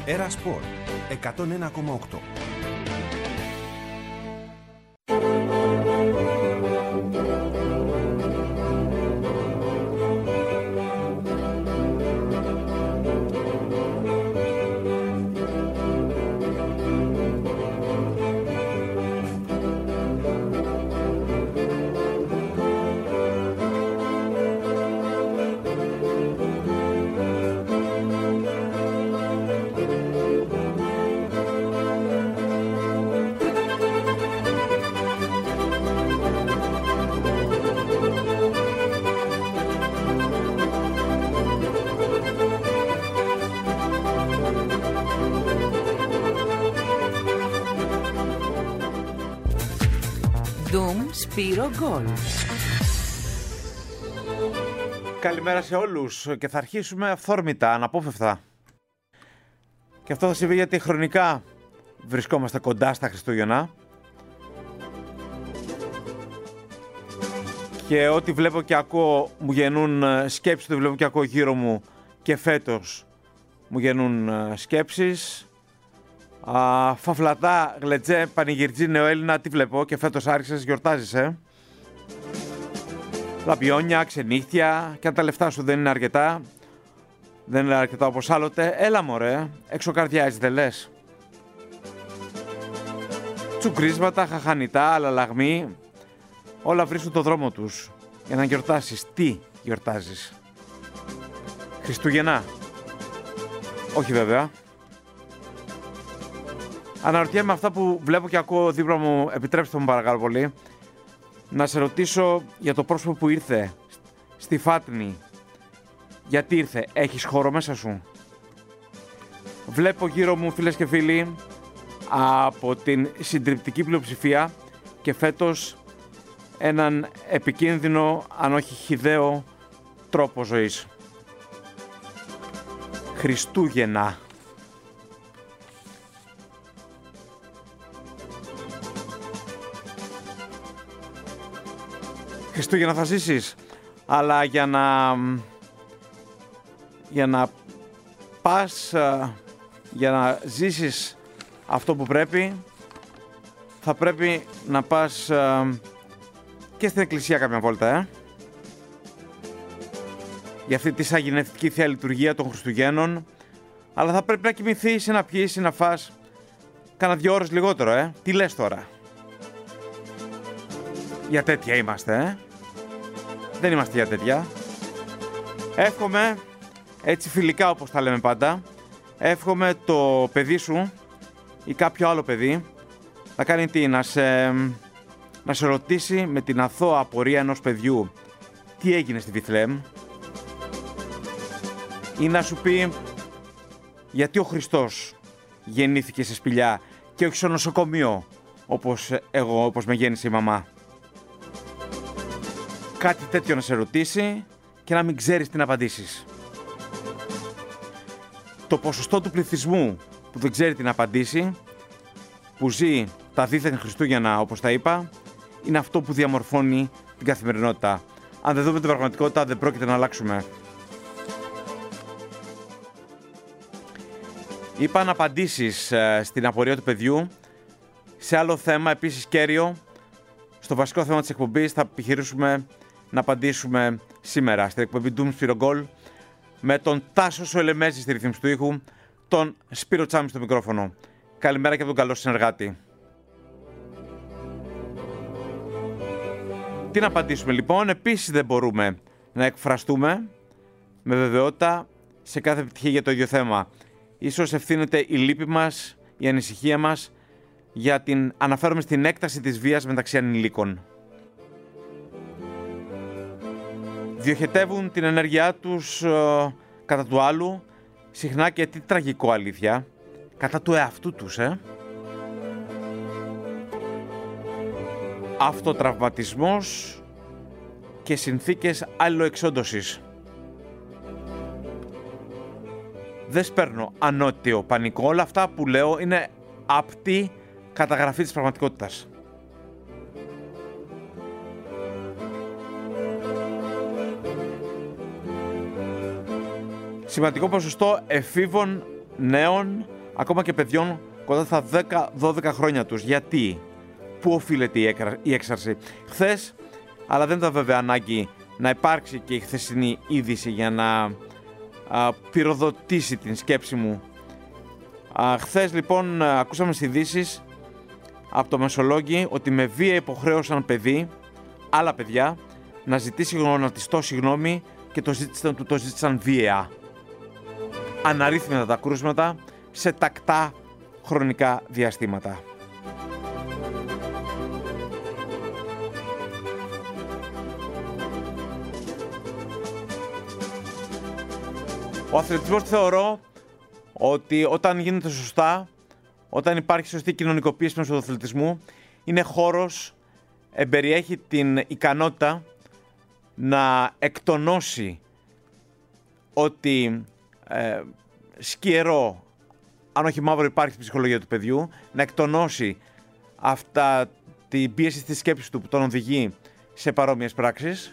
Έρα Σπορ 101,8. Σπύρο Γκολ. Καλημέρα σε όλους και θα αρχίσουμε αυθόρμητα, αναπόφευκτα. Και αυτό θα συμβεί γιατί χρονικά βρισκόμαστε κοντά στα Χριστούγεννα. Και ό,τι βλέπω και ακούω μου γεννούν σκέψεις, ό,τι βλέπω και ακούω γύρω μου και φέτος μου γεννούν σκέψεις. Φαφλατά, γλετζέ, πανηγυρτζή, νεοέλληνα, τι βλέπω και φέτος άρχισες, γιορτάζεις, Λαμπιόνια, ξενύχτια, και αν τα λεφτά σου δεν είναι αρκετά, δεν είναι αρκετά όπως άλλοτε, έλα μωρέ, εξωκαρδιάζει δεν λες. Τσουκρίσματα, χαχανιτά, αλλαλαγμοί, όλα βρίσκουν το δρόμο τους για να γιορτάσεις. Τι γιορτάζεις? Χριστούγεννα? Όχι βέβαια. Αναρωτιέμαι αυτά που βλέπω και ακούω δίπλα μου, επιτρέψτε μου παρακαλώ πολύ, να σε ρωτήσω για το πρόσωπο που ήρθε στη Φάτνη. Γιατί ήρθε? Έχεις χώρο μέσα σου? Βλέπω γύρω μου, φίλες και φίλοι, από την συντριπτική πλειοψηφία και φέτος έναν επικίνδυνο, αν όχι χυδαίο, τρόπο ζωής. Χριστούγεννα. Χριστούγεννα θα ζήσεις, αλλά για να πας, για να ζήσεις αυτό που πρέπει, θα πρέπει να πας και στην εκκλησία κάποια βόλτα, για αυτή τη σαγηνευτική Θεία Λειτουργία των Χριστουγέννων, αλλά θα πρέπει να κοιμηθείς, να πιείς, να φας κάνα 2 ώρες λιγότερο, Τι λες τώρα? Για τέτοια είμαστε, Δεν είμαστε για τέτοια. Εύχομαι, έτσι φιλικά όπως τα λέμε πάντα, εύχομαι το παιδί σου ή κάποιο άλλο παιδί να κάνει τι, να σε ρωτήσει με την αθώα απορία ενός παιδιού τι έγινε στη Βιθλεέμ, ή να σου πει γιατί ο Χριστός γεννήθηκε σε σπηλιά και όχι στο νοσοκομείο όπως με γέννησε η μαμά. Κάτι τέτοιο να σε ρωτήσει και να μην ξέρεις τι να απαντήσεις. Το ποσοστό του πληθυσμού που δεν ξέρει τι να απαντήσει, που ζει τα δίθεν Χριστούγεννα όπως τα είπα, είναι αυτό που διαμορφώνει την καθημερινότητα. Αν δεν δούμε την πραγματικότητα δεν πρόκειται να αλλάξουμε. Είπα να απαντήσεις στην απορία του παιδιού. Σε άλλο θέμα, επίσης κέριο, στο βασικό θέμα της εκπομπής θα επιχειρήσουμε να απαντήσουμε σήμερα στην εκπομπή Doom Σπύρο Γκολ με τον Τάσο Σοελεμέζη στη ρυθμίση του ήχου, τον Σπύρο Τσάμι στο μικρόφωνο. Καλημέρα και από τον καλό συνεργάτη. Τι να απαντήσουμε λοιπόν? Επίσης δεν μπορούμε να εκφραστούμε με βεβαιότητα σε κάθε επιτυχία για το ίδιο θέμα. Ίσως ευθύνεται η λύπη μας, η ανησυχία μας για την αναφέρομαι στην έκταση της βίας μεταξύ ανηλίκων. Διοχετεύουν την ενέργειά τους κατά του άλλου, συχνά και τι τραγικό αλήθεια, κατά του εαυτού τους, Αυτοτραυματισμός και συνθήκες αλληλοεξόντωσης. Δεν σπέρνω ανώτιο πανικό, όλα αυτά που λέω είναι απτή καταγραφή της πραγματικότητας. Σημαντικό ποσοστό εφήβων νέων ακόμα και παιδιών κοντά στα 10-12 χρόνια τους. Γιατί, πού οφείλεται η έξαρση? Χθες, αλλά δεν ήταν βέβαια ανάγκη να υπάρξει και η χθεσινή είδηση για να πυροδοτήσει την σκέψη μου. Χθες λοιπόν ακούσαμε στις ειδήσεις από το Μεσολόγγι ότι με βία υποχρέωσαν παιδί, άλλα παιδιά, να ζητήσει γονατιστό συγγνώμη και το ζήτησαν βία. Αναρρύθμιτα τα κρούσματα σε τακτά χρονικά διαστήματα. Ο αθλητισμός θεωρώ ότι όταν γίνεται σωστά, όταν υπάρχει σωστή κοινωνικοποίηση μέσω του αθλητισμού, είναι χώρος, εμπεριέχει την ικανότητα να εκτονώσει ότι σκιερό, αν όχι μαύρο, υπάρχει στην ψυχολογία του παιδιού, να εκτονώσει αυτά την πίεση στη σκέψη του που τον οδηγεί σε παρόμοιες πράξεις.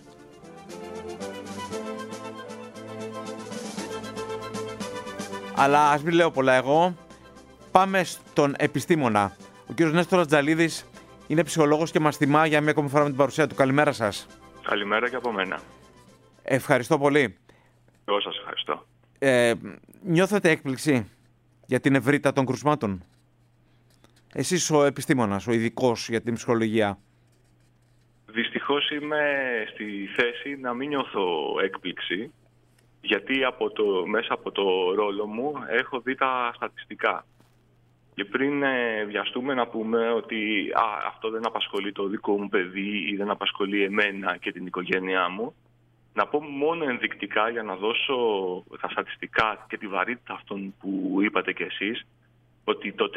Αλλά ας μην λέω πολλά εγώ. Πάμε στον επιστήμονα. Ο κύριος Νέστορας Τζαλίδης είναι ψυχολόγος και μας τιμά για μια ακόμη φορά με την παρουσία του. Καλημέρα σας. Καλημέρα και από μένα. Ευχαριστώ πολύ. Εγώ σας ευχαριστώ. Νιώθετε έκπληξη για την ευρύτητα των κρουσμάτων? Εσείς ο επιστήμονας, ο ειδικός για την ψυχολογία. Δυστυχώς είμαι στη θέση να μην νιώθω έκπληξη, γιατί μέσα από το ρόλο μου έχω δει τα στατιστικά. Και πριν βιαστούμε να πούμε ότι αυτό δεν απασχολεί το δικό μου παιδί ή δεν απασχολεί εμένα και την οικογένειά μου, να πω μόνο ενδεικτικά για να δώσω τα στατιστικά και τη βαρύτητα αυτών που είπατε κι εσείς, ότι το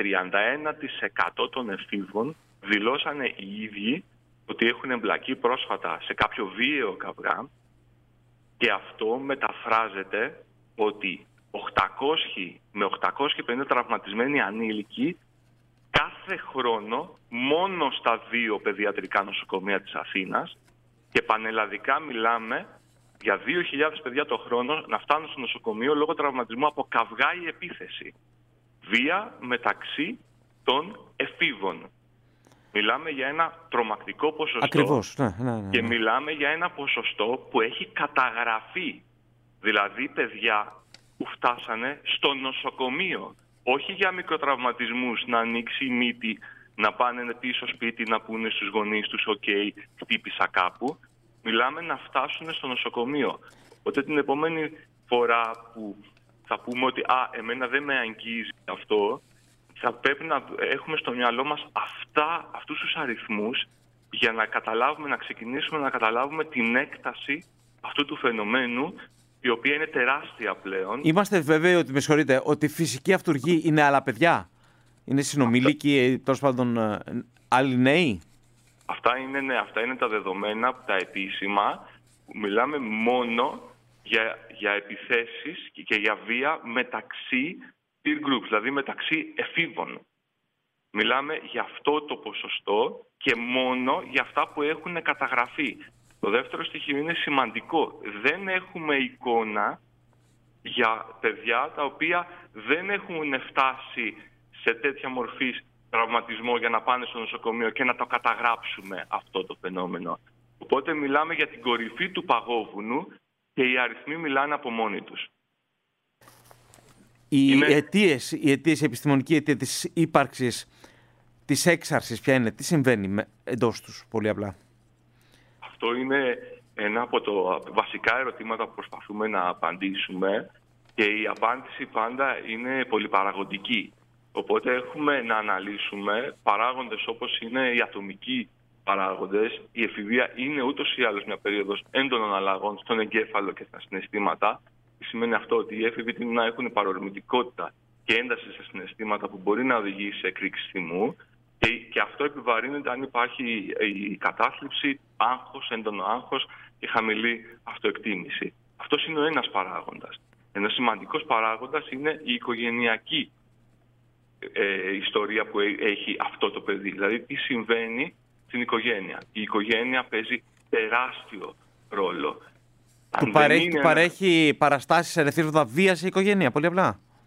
31% των εφήβων δηλώσανε οι ίδιοι ότι έχουν εμπλακεί πρόσφατα σε κάποιο βίαιο καυγά, και αυτό μεταφράζεται ότι 800 με 850 τραυματισμένοι ανήλικοι κάθε χρόνο μόνο στα 2 παιδιατρικά νοσοκομεία της Αθήνας, και πανελλαδικά μιλάμε για 2.000 παιδιά το χρόνο να φτάνουν στο νοσοκομείο λόγω τραυματισμού από καυγά ή επίθεση. Βία μεταξύ των εφήβων. Μιλάμε για ένα τρομακτικό ποσοστό. Ακριβώς, ναι. Και μιλάμε για ένα ποσοστό που έχει καταγραφεί. Δηλαδή παιδιά που φτάσανε στο νοσοκομείο. Όχι για μικροτραυματισμούς, να ανοίξει η μύτη, να πάνε πίσω σπίτι, να πούνε στους γονείς τους «ΟΚ, χτύπησα κάπου». Μιλάμε να φτάσουν στο νοσοκομείο. Οπότε την επόμενη φορά που θα πούμε ότι εμένα δεν με αγγίζει αυτό, θα πρέπει να έχουμε στο μυαλό μας αυτούς τους αριθμούς για να καταλάβουμε, να ξεκινήσουμε να καταλάβουμε την έκταση αυτού του φαινομένου, η οποία είναι τεράστια πλέον. Είμαστε βέβαιοι ότι, με συγχωρείτε, ότι η φυσική αυτουργή είναι άλλα παιδιά? Είναι συνομιλίκοι, τέλος πάντων, άλλοι νέοι? Αυτά είναι τα δεδομένα, τα επίσημα. Μιλάμε μόνο για επιθέσεις και για βία μεταξύ peer groups, δηλαδή μεταξύ εφήβων. Μιλάμε για αυτό το ποσοστό και μόνο για αυτά που έχουν καταγραφεί. Το δεύτερο στοιχείο είναι σημαντικό. Δεν έχουμε εικόνα για παιδιά τα οποία δεν έχουν φτάσει σε τέτοια μορφή τραυματισμό για να πάνε στο νοσοκομείο και να το καταγράψουμε αυτό το φαινόμενο. Οπότε μιλάμε για την κορυφή του παγόβουνου και οι αριθμοί μιλάνε από μόνοι τους. Η επιστημονική αιτία της ύπαρξης της έξαρσης ποια είναι? Τι συμβαίνει εντός τους, πολύ απλά? Αυτό είναι ένα από τα βασικά ερωτήματα που προσπαθούμε να απαντήσουμε, και η απάντηση πάντα είναι πολυπαραγοντική. Οπότε έχουμε να αναλύσουμε παράγοντες όπως είναι οι ατομικοί παράγοντες. Η εφηβεία είναι ούτως ή άλλως μια περίοδος έντονων αλλαγών στον εγκέφαλο και στα συναισθήματα. Σημαίνει αυτό ότι οι έφηβοι τείνουν να έχουν παρορμητικότητα και ένταση σε συναισθήματα που μπορεί να οδηγήσει σε εκρήξη θυμού, και αυτό επιβαρύνεται αν υπάρχει η κατάθλιψη, άγχος, έντονο άγχος και χαμηλή αυτοεκτίμηση. Αυτός είναι ο ένας παράγοντας. Ένας σημαντικός παράγοντας είναι η οικογενειακή ιστορία που έχει αυτό το παιδί. Δηλαδή τι συμβαίνει στην οικογένεια. Η οικογένεια παίζει τεράστιο ρόλο. Του παρέχει παραστάσεις ερεθίσματα βίας η οικογένεια, πολύ απλά.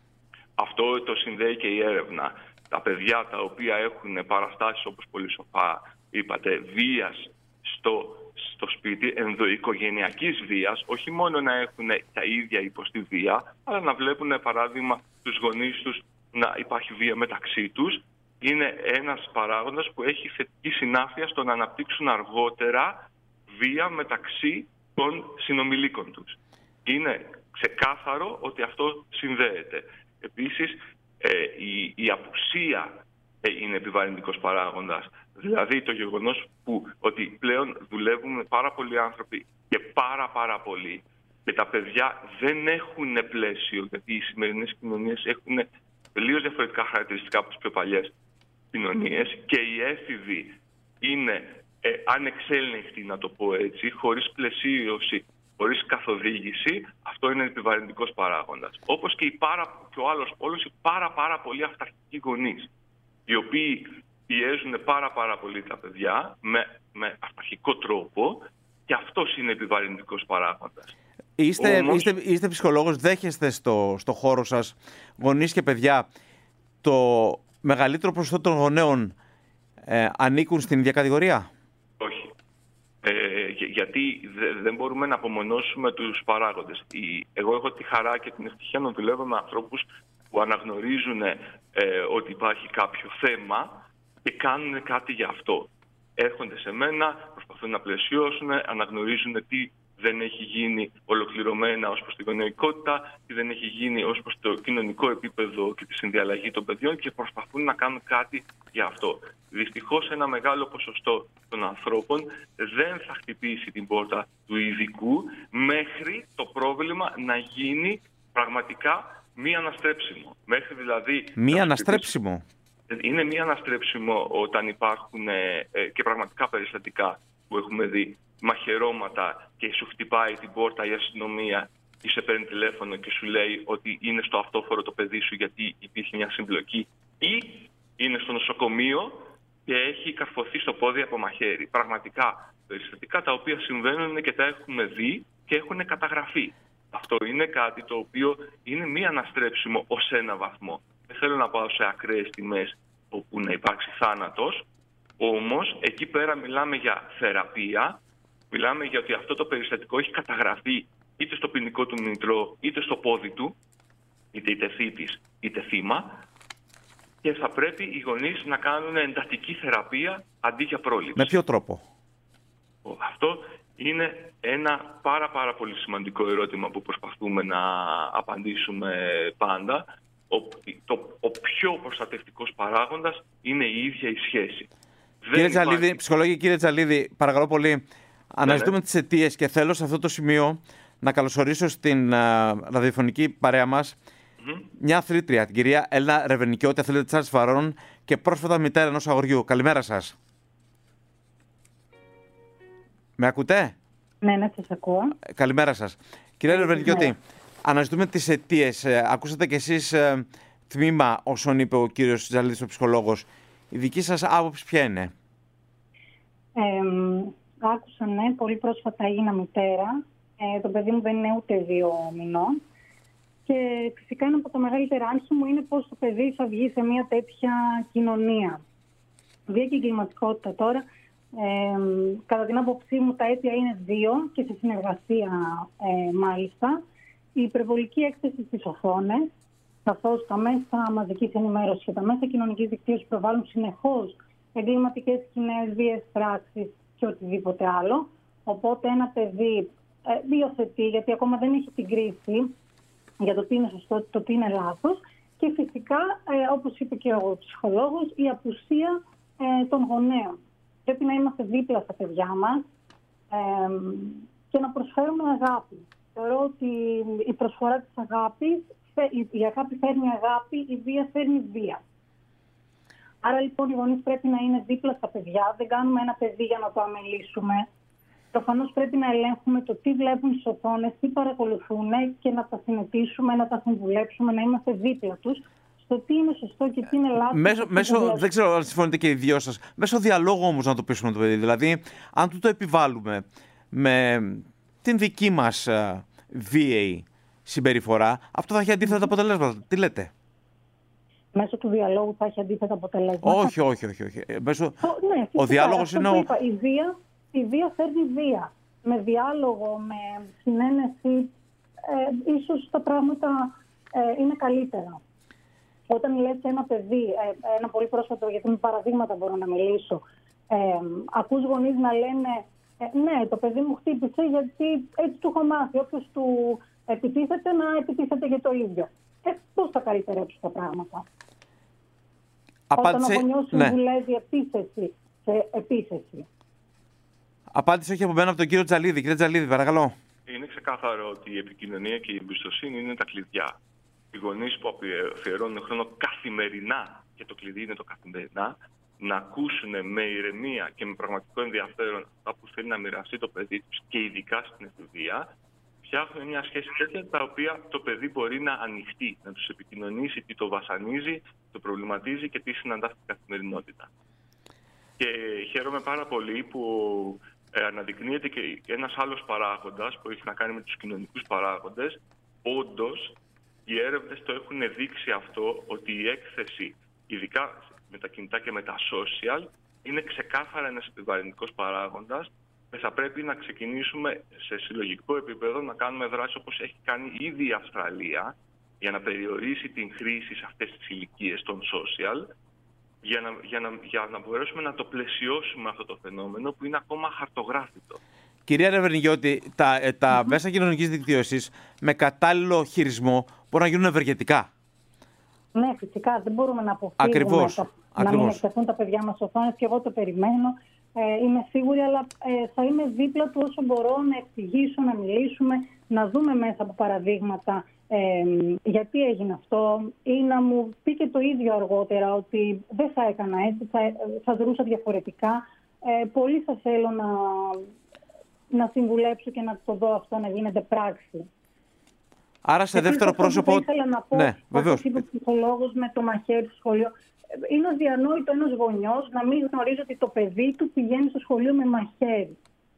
Αυτό το συνδέει και η έρευνα. Τα παιδιά τα οποία έχουν παραστάσεις, όπως πολύ σοφά είπατε, βίας στο σπίτι, ενδοοικογενειακής βίας, όχι μόνο να έχουν τα ίδια υποστεί βία, αλλά να βλέπουν, παράδειγμα, τους γονείς τους να υπάρχει βία μεταξύ τους, είναι ένας παράγοντας που έχει θετική συνάφεια στο να αναπτύξουν αργότερα βία μεταξύ των συνομιλίκων τους. Είναι ξεκάθαρο ότι αυτό συνδέεται. Επίσης, η απουσία είναι επιβαρυντικός παράγοντας. Δηλαδή το γεγονός ότι πλέον δουλεύουν πάρα πολλοί άνθρωποι και πάρα πολλοί και τα παιδιά δεν έχουν πλαίσιο, γιατί οι σημερινές κοινωνίες έχουν τελείως διαφορετικά χαρακτηριστικά από τις πιο παλιές κοινωνίες και οι έφηβοι είναι ανεξέλεγκτοι, να το πω έτσι, χωρίς πλαισίωση, χωρίς καθοδήγηση. Αυτό είναι επιβαρυντικός παράγοντας. Όπως και ο άλλος πόλος, οι πάρα πολλοί αυταρχικοί γονείς, οι οποίοι πιέζουν πάρα πολύ τα παιδιά με αυταρχικό τρόπο, και αυτός είναι επιβαρυντικός παράγοντας. Είστε ψυχολόγος, δέχεστε στο χώρο σας γονείς και παιδιά το μεγαλύτερο ποσοστό των γονέων ανήκουν στην ίδια κατηγορία? Όχι. Γιατί δεν μπορούμε να απομονώσουμε τους παράγοντες. Εγώ έχω τη χαρά και την ευτυχία να δουλεύω με ανθρώπους που αναγνωρίζουν ότι υπάρχει κάποιο θέμα και κάνουν κάτι γι' αυτό. Έρχονται σε μένα, προσπαθούν να πλαισιώσουν, αναγνωρίζουν τι δεν έχει γίνει ολοκληρωμένα ως προς τη γονεϊκότητα, τι δεν έχει γίνει ως προς το κοινωνικό επίπεδο και τη συνδιαλλαγή των παιδιών, και προσπαθούν να κάνουν κάτι γι' αυτό. Δυστυχώς ένα μεγάλο ποσοστό των ανθρώπων δεν θα χτυπήσει την πόρτα του ειδικού μέχρι το πρόβλημα να γίνει πραγματικά μη αναστρέψιμο. Μέχρι δηλαδή... Μη αναστρέψιμο. Είναι μη αναστρέψιμο όταν υπάρχουν και πραγματικά περιστατικά που έχουμε δει, μαχαιρώματα, και σου χτυπάει την πόρτα η αστυνομία ή σε παίρνει τηλέφωνο και σου λέει ότι είναι στο αυτόφορο το παιδί σου γιατί υπήρχε μια συμπλοκή, ή είναι στο νοσοκομείο και έχει καρφωθεί στο πόδι από μαχαίρι. Πραγματικά περιστατικά τα οποία συμβαίνουν και τα έχουμε δει και έχουν καταγραφεί. Αυτό είναι κάτι το οποίο είναι μη αναστρέψιμο ως ένα βαθμό. Δεν θέλω να πάω σε ακραίες τιμές όπου να υπάρξει θάνατος, όμως εκεί πέρα μιλάμε για θεραπεία, μιλάμε για ότι αυτό το περιστατικό έχει καταγραφεί είτε στο ποινικό του μητρό είτε στο πόδι του, είτε θήτης είτε θύμα, και θα πρέπει οι γονείς να κάνουν εντατική θεραπεία αντί για πρόληψη. Με ποιο τρόπο? Αυτό είναι ένα πάρα πολύ σημαντικό ερώτημα που προσπαθούμε να απαντήσουμε πάντα. Ο πιο προστατευτικός παράγοντας είναι η ίδια η σχέση. Κύριε Τζαλίδη, παρακαλώ πολύ, αναζητούμε τις αιτίες και θέλω σε αυτό το σημείο να καλωσορίσω στην ραδιοφωνική παρέα μας μια αθλήτρια, την κυρία Έλληνα Ρεβενικιώτη, αθλήτρια της Άρτης Φαρών και πρόσφατα μητέρα ενός αγοριού. Καλημέρα σας. Με ακούτε? Ναι, σας ακούω. Καλημέρα σας. Κυρία Ρεβενικιώτη, αναζητούμε τις αιτίες. Ακούσατε κι εσείς τμήμα όσων είπε ο κύριος Τζαλίδης, ο ψυχολόγος. Η δική σας άποψη ποια είναι? Άκουσα, ναι. Πολύ πρόσφατα έγινα μητέρα. Το παιδί μου δεν είναι ούτε 2 μηνών. Και φυσικά ένα από τα μεγαλύτερα άγχη μου είναι πώς το παιδί θα βγει σε μια τέτοια κοινωνία. Βία και εγκληματικότητα τώρα, κατά την άποψή μου, τα αίτια είναι 2 και σε συνεργασία μάλιστα. Η υπερβολική έκθεση στις οθόνες, καθώς τα μέσα μαζικής ενημέρωσης και τα μέσα κοινωνικής δικτύωσης προβάλλουν συνεχώς εγκληματικές σκηνές, βίες πράξεις και οτιδήποτε άλλο. Οπότε ένα παιδί υιοθετεί, γιατί ακόμα δεν έχει την κρίση για το τι είναι σωστό, το τι είναι λάθος. Και φυσικά, όπως είπε και ο ψυχολόγος, η απουσία των γονέων. Πρέπει να είμαστε δίπλα στα παιδιά μας και να προσφέρουμε αγάπη. Θεωρώ ότι η προσφορά της αγάπης, η αγάπη φέρνει αγάπη, η βία φέρνει βία. Άρα λοιπόν οι γονείς πρέπει να είναι δίπλα στα παιδιά. Δεν κάνουμε ένα παιδί για να το αμελήσουμε. Προφανώς πρέπει να ελέγχουμε το τι βλέπουν στις οθόνες, τι παρακολουθούν και να τα συνετήσουμε, να τα συμβουλέψουμε, να είμαστε δίπλα τους στο τι είναι σωστό και τι είναι λάθος. Δεν ξέρω αν συμφωνείτε και οι δυο σας. Μέσω διαλόγου όμως να το πείσουμε το παιδί. Δηλαδή, αν του το επιβάλλουμε με την δική μας βίαιη συμπεριφορά, αυτό θα έχει αντίθετα αποτελέσματα. Τι λέτε? μέσω του διαλόγου θα έχει αντίθετα αποτελέσματα. Όχι. Ναι, ο διάλογος είναι η βία φέρνει βία. Με διάλογο, με συνένεση, ίσως τα πράγματα είναι καλύτερα. Όταν λες ένα παιδί, ένα πολύ πρόσφατο, γιατί με παραδείγματα μπορώ να μιλήσω, ακούς γονείς να λένε ναι, το παιδί μου χτύπησε γιατί έτσι του έχω μάθει. Όποιος του επιτίθεται να επιτίθεται για το ίδιο. Πώς θα καλυτερέψουν τα πράγματα? Όταν ο γονιός συμβουλεύει επίθεση σε επίθεση. Απάντηση όχι από μένα, από τον κύριο Τζαλίδη. Κύριε Τζαλίδη, παρακαλώ. Είναι ξεκάθαρο ότι η επικοινωνία και η εμπιστοσύνη είναι τα κλειδιά. Οι γονείς που αφιερώνουν χρόνο καθημερινά, και το κλειδί είναι το καθημερινά, να ακούσουν με ηρεμία και με πραγματικό ενδιαφέρον αυτά που θέλει να μοιραστεί το παιδί τους και ειδικά στην εφηβεία, φτιάχνουν μια σχέση τέτοια τα οποία το παιδί μπορεί να ανοιχτεί, να τους επικοινωνήσει τι το βασανίζει, το προβληματίζει και τι συναντά στην καθημερινότητα. Και χαίρομαι πάρα πολύ που αναδεικνύεται και ένας άλλος παράγοντας που έχει να κάνει με τους κοινωνικούς παράγοντες. Όντως, οι έρευνες το έχουν δείξει αυτό, ότι η έκθεση, ειδικά με τα κινητά και με τα social, είναι ξεκάθαρα ένας επιβαρυντικός παράγοντας και θα πρέπει να ξεκινήσουμε σε συλλογικό επίπεδο να κάνουμε δράσεις όπως έχει κάνει ήδη η Αυστραλία για να περιορίσει την χρήση σε αυτές τις ηλικίες των social, για να μπορέσουμε να το πλαισιώσουμε αυτό το φαινόμενο που είναι ακόμα χαρτογράφητο. Κυρία Ρεβενιγιώτη, τα μέσα κοινωνικής δικτύωσης με κατάλληλο χειρισμό μπορούν να γίνουν ευεργετικά. Ναι, φυσικά. Δεν μπορούμε να αποφύγουμε να μην εκτεθούν τα παιδιά μας οθόνες, και εγώ το περιμένω. Είμαι σίγουρη, αλλά θα είμαι δίπλα του όσο μπορώ να εξηγήσω, να μιλήσουμε, να δούμε μέσα από παραδείγματα γιατί έγινε αυτό, ή να μου πει και το ίδιο αργότερα ότι δεν θα έκανα έτσι, θα δρούσα διαφορετικά. Πολύ θα θέλω να συμβουλέψω και να το δω αυτό να γίνεται πράξη. Άρα σε δεύτερο πρόσωπο... Θα ήθελα να πω, όπως είπε ο ψυχολόγος με το μαχαίρι στο σχολείο, είναι αδιανόητο ένας γονιός να μην γνωρίζει ότι το παιδί του πηγαίνει στο σχολείο με μαχαίρι.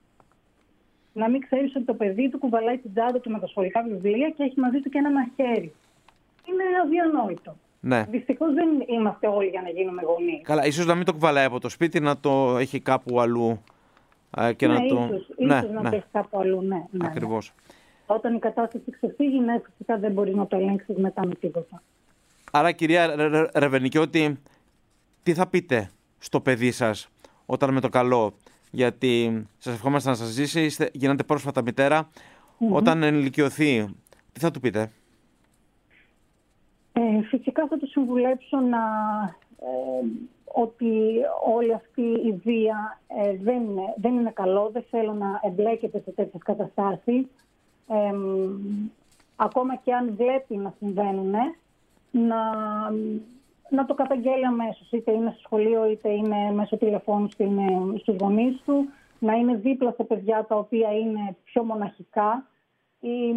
Να μην ξέρει ότι το παιδί του κουβαλάει την τσάντα του με τα σχολικά βιβλία και έχει μαζί του και ένα μαχαίρι. Είναι αδιανόητο. Ναι. Δυστυχώς δεν είμαστε όλοι για να γίνουμε γονείς. Καλά, ίσως να μην το κουβαλάει από το σπίτι, να το έχει κάπου αλλού. Και ναι, να το... ίσως να το έχει κάπου αλλού, ναι. Ακριβώς. Ναι. Όταν η κατάσταση ξεφύγει, ναι, φυσικά δεν μπορεί να το ελέγξεις μετά με τίποτα. Άρα, κυρία Ρεβενικιώτη, τι θα πείτε στο παιδί σας όταν με το καλό? Γιατί σας ευχόμαστε να σας ζήσει, γίνατε πρόσφατα μητέρα. Όταν ενηλικιωθεί, τι θα του πείτε? Φυσικά θα του συμβουλέψω ότι όλη αυτή η βία δεν είναι καλό. Δεν θέλω να εμπλέκεται σε τέτοιες καταστάσεις. Ακόμα και αν βλέπει να συμβαίνουν, να το καταγγέλει αμέσως. Είτε είναι στο σχολείο, είτε είναι μέσω τηλεφώνου στους γονείς του. Να είναι δίπλα στα παιδιά τα οποία είναι πιο μοναχικά, ή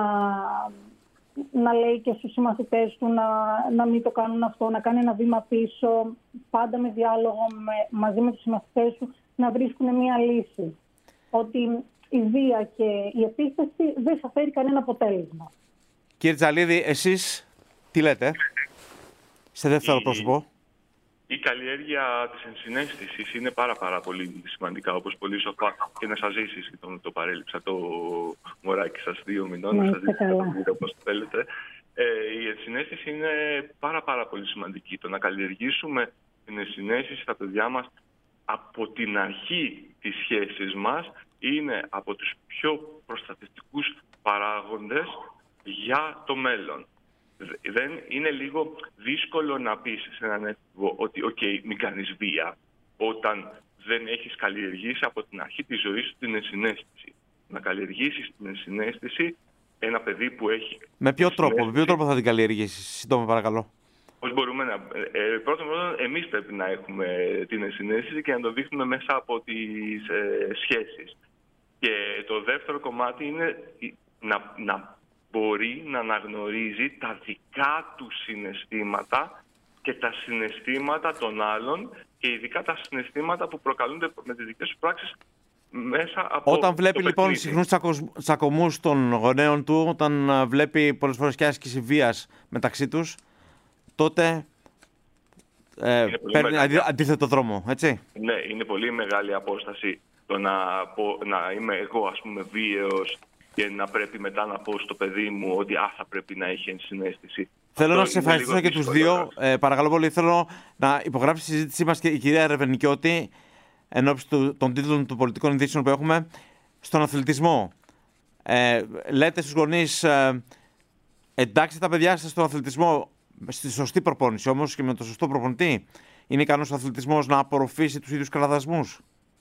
να λέει και στους συμμαθητές του να μην το κάνουν αυτό, να κάνει ένα βήμα πίσω, πάντα με διάλογο μαζί με τους συμμαθητές του, να βρίσκουν μια λύση. Ότι η βία και η επίθεση δεν θα φέρει κανένα αποτέλεσμα. Κύριε Τζαλίδη, εσείς τι λέτε σε δεύτερο πρόσωπο? Η καλλιέργεια της ενσυναίσθησης είναι πάρα πολύ σημαντικά, όπως πολύ σοφά και να σας ζήσεις, το παρέλειψα το μωράκι σας 2 μηνών, να σας ζήσεις όπως θέλετε. Η ενσυναίσθηση είναι πάρα πολύ σημαντική. Το να καλλιεργήσουμε την ενσυναίσθηση στα παιδιά μας από την αρχή της σχέσης μας είναι από τους πιο προστατευτικούς παράγοντες για το μέλλον. Δεν είναι λίγο δύσκολο να πεις σε έναν έφηβο ότι μην κάνεις βία, όταν δεν έχεις καλλιεργήσει από την αρχή της ζωής σου την ενσυναίσθηση. Να καλλιεργήσεις την ενσυναίσθηση ένα παιδί που έχει... Με ποιο τρόπο θα την καλλιεργήσεις? Σύντομα παρακαλώ. Πώς μπορούμε να... Πρώτον, εμείς πρέπει να έχουμε την ενσυναίσθηση και να το δείχνουμε μέσα από τις σχέσεις. Και το δεύτερο κομμάτι είναι να μπορεί να αναγνωρίζει τα δικά του συναισθήματα και τα συναισθήματα των άλλων, και ειδικά τα συναισθήματα που προκαλούνται με τις δικές του πράξεις μέσα από... Όταν βλέπει λοιπόν συχνούς τσακωμούς των γονέων του, όταν βλέπει πολλές φορές και άσκηση βίας μεταξύ τους, τότε παίρνει αντίθετο δρόμο, έτσι. Ναι, είναι πολύ μεγάλη απόσταση το να είμαι εγώ, ας πούμε, βίαιος και να πρέπει μετά να πω στο παιδί μου ότι θα πρέπει να έχει ενσυναίσθηση. Θέλω να σε ευχαριστήσω και τους δύο. Παρακαλώ πολύ, θέλω να υπογράψει τη συζήτησή μας και η κυρία Ρεβενικιώτη ενώπιση των τίτλων των πολιτικών ειδήσεων που έχουμε στον αθλητισμό. Λέτε στους γονείς, εντάξει τα παιδιά σας στον αθλητισμό, στη σωστή προπόνηση όμως και με το σωστό προπονητή. Είναι ικανός ο αθλητισμός να απορροφήσει τους ίδιους κραδασμούς?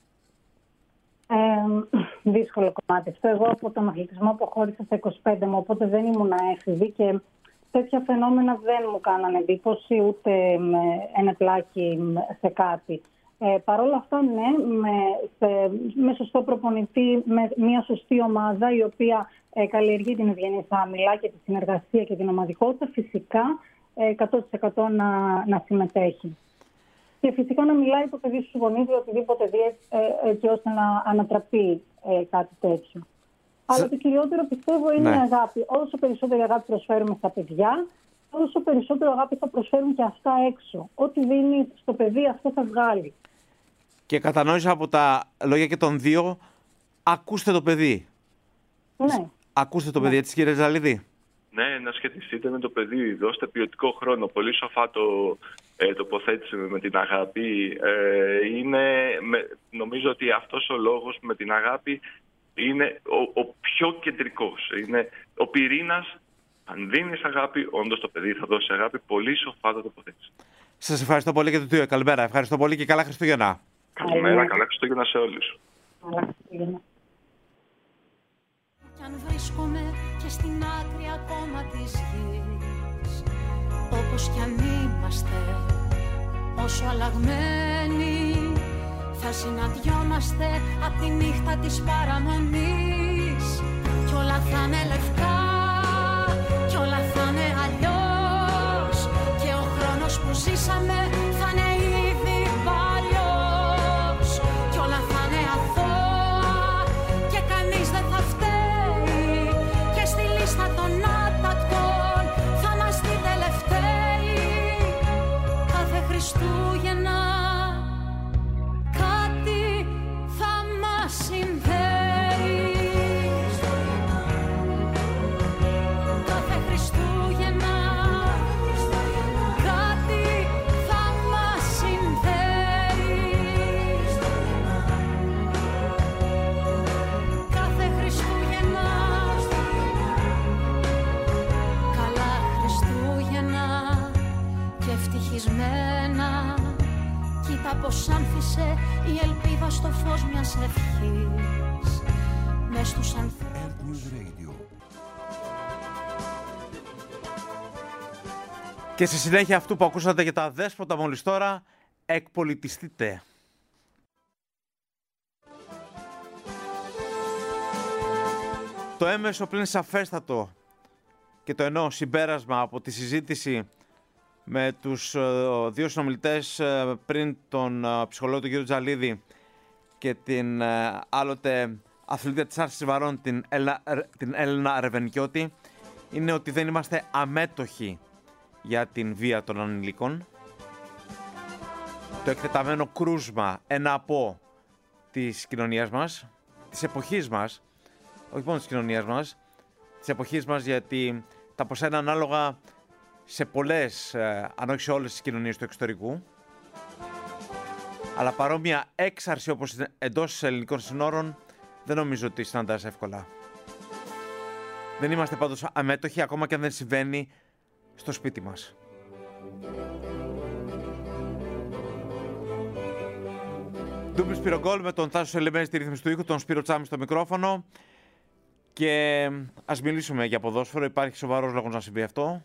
Δύσκολο κομμάτι αυτό. Εγώ από τον αθλητισμό αποχώρησα στα 25 μου, οπότε δεν ήμουν έφηβη και τέτοια φαινόμενα δεν μου κάνανε εντύπωση, ούτε ένα πλάκι σε κάτι. Παρ' όλα αυτά, ναι, με σωστό προπονητή, με μια σωστή ομάδα η οποία καλλιεργεί την ευγενή άμυλα και τη συνεργασία και την ομαδικότητα, φυσικά 100% να συμμετέχει. Και φυσικά να μιλάει το παιδί στους γονείς για οτιδήποτε δει, έτσι ώστε να ανατραπεί κάτι τέτοιο. Αλλά το κυριότερο πιστεύω είναι η αγάπη. Όσο περισσότερη αγάπη προσφέρουμε στα παιδιά, όσο περισσότερο αγάπη θα προσφέρουν και αυτά έξω. Ό,τι δίνει στο παιδί, αυτό θα βγάλει. Και κατανόησα από τα λόγια και των δύο, ακούστε το παιδί. Ναι. Ακούστε το παιδί, έτσι κύριε Ζαλίδη. Ναι, να σχετιστείτε με το παιδί, δώστε ποιοτικό χρόνο. Πολύ σοφά το τοποθέτησε με την αγάπη. Νομίζω ότι αυτός ο λόγος με την αγάπη είναι ο πιο κεντρικός. Είναι ο πυρήνας. Αν δίνεις αγάπη, όντως το παιδί θα δώσει αγάπη. Πολύ σοφά το τοποθέτησε. Σας ευχαριστώ πολύ και το δύο. Καλημέρα. Ευχαριστώ πολύ και καλά Χριστούγεννα. Καλημέρα, καλά Χριστούγεννα σε όλους. Καλά Χριστούγεννα. Κι αν βρίσκομαι και στην άκρη ακόμα της γης, όπως κι αν είμαστε, όσο αλλαγμένοι, θα συναντιόμαστε απ' τη νύχτα της παραμονής. Κι όλα θα είναι λευκά, κι όλα θα είναι αλλιώς, και ο χρόνος που ζήσαμε θα είναι ήδη παλιός. Κι όλα θα είναι αθώα και κανείς δεν θα φταίει, και στη λίστα των άτακτων θα είμαστε οι τελευταίοι. Κάθε Χριστούγεννα κάτι θα μας συνδέει. Κάθε Χριστούγεννα κάτι θα μας συνδέει. Κάθε Χριστούγεννα καλά Χριστούγεννα και ευτυχισμένα. Κοίτα πως άνθησε η ελπίδα στο φως μιας ευχής μες στους ανθρώπους. Και στη συνέχεια αυτού που ακούσατε για τα δέσποτα μόλις τώρα, εκπολιτιστείτε. Το έμεσο πλην σαφέστατο και το εννοώ συμπέρασμα από τη συζήτηση με τους δύο συνομιλητές πριν τον ψυχολόγο του κ. Τζαλίδη και την άλλοτε αθλήτρια της άρσης βαρών την Έλενα Ρεβενικιώτη είναι ότι δεν είμαστε αμέτωχοι για την βία των ανηλίκων. Το εκτεταμένο κρούσμα, ένα από της κοινωνίας μας, της εποχής μας, όχι μόνο της κοινωνίας μας, της εποχής μας, γιατί τα ποσά είναι ανάλογα σε πολλές, αν όχι σε όλες τις κοινωνίες του εξωτερικού, αλλά παρόμοια έξαρση όπως εντός ελληνικών συνόρων δεν νομίζω ότι συναντάς εύκολα. Δεν είμαστε πάντως αμέτωχοι, ακόμα και αν δεν συμβαίνει στο σπίτι μας. Ντούμπλ Σπυρογκόλ με τον Θάσο Σελεμένη στη ρύθμιση του ήχου, τον Σπύρο Τσάμι στο μικρόφωνο. Και ας μιλήσουμε για ποδόσφαιρο, υπάρχει σοβαρός λόγος να συμβεί αυτό.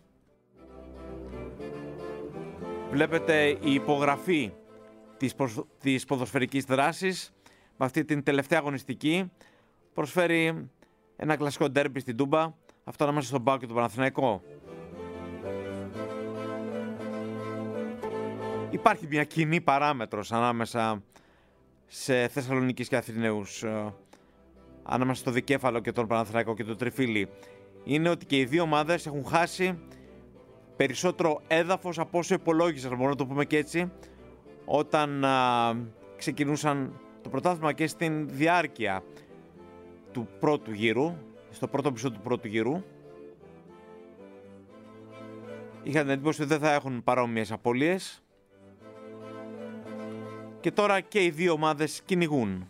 Βλέπετε η υπογραφή της ποδοσφαιρικής δράσης με αυτή την τελευταία αγωνιστική προσφέρει ένα κλασικό ντέρμπι στην Τούμπα, αυτό ανάμεσα στον ΠΑΟΚ και τον Παναθηναϊκό. Υπάρχει μια κοινή παράμετρος ανάμεσα σε Θεσσαλονίκης και Αθηναίους, ανάμεσα στο Δικέφαλο και τον Παναθηναϊκό και τον Τριφύλι. Είναι ότι και οι δύο ομάδες έχουν χάσει περισσότερο έδαφος από όσο υπολόγισαν, μπορούμε να το πούμε και έτσι, όταν ξεκινούσαν το πρωτάθλημα και στην διάρκεια του πρώτου γύρου, στο πρώτο μισό του πρώτου γύρου. Είχα την εντύπωση ότι δεν θα έχουν παρόμοιες απώλειες. Και τώρα και οι δύο ομάδες κυνηγούν.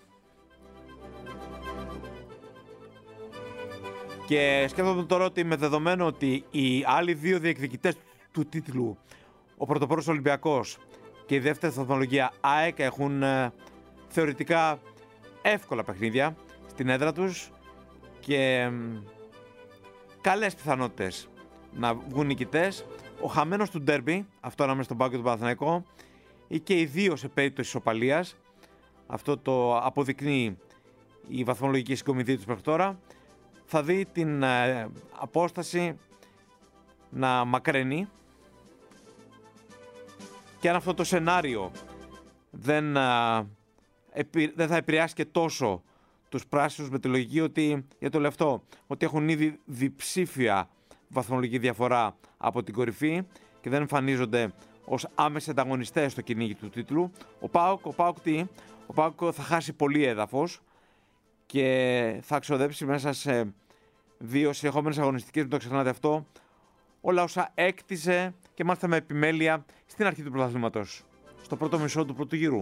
Και σκέφτομαι τώρα ότι με δεδομένο ότι οι άλλοι δύο διεκδικητές του τίτλου, ο πρωτοπόρος Ολυμπιακός και η δεύτερη στη βαθμολογία ΑΕΚ, έχουν θεωρητικά εύκολα παιχνίδια στην έδρα τους και καλές πιθανότητες να βγουν νικητές. Ο χαμένος του ντέρμπι, αυτό ανάμεσα στον ΠΑΟΚ και τον Παναθηναϊκό, ή και οι δύο σε περίπτωση ισοπαλίας, αυτό το αποδεικνύει η βαθμολογική συγκομιδή τους μέχρι τώρα, θα δει την απόσταση να μακραίνει. Και αν αυτό το σενάριο δεν θα επηρεάσει και τόσο τους πράσινους, με τη λογική ότι, για το λεφτό, ότι έχουν ήδη διψήφια βαθμολογική διαφορά από την κορυφή και δεν εμφανίζονται ως άμεσοι ανταγωνιστές στο κυνήγι του τίτλου, ο ΠΑΟΚ θα χάσει πολύ έδαφος και θα ξοδέψει μέσα σε δύο συνεχόμενες αγωνιστικές, μην το ξεχνάτε αυτό, όλα όσα έκτιζε και μάλιστα με επιμέλεια στην αρχή του πρωταθλήματος, στο πρώτο μισό του πρώτου γύρου.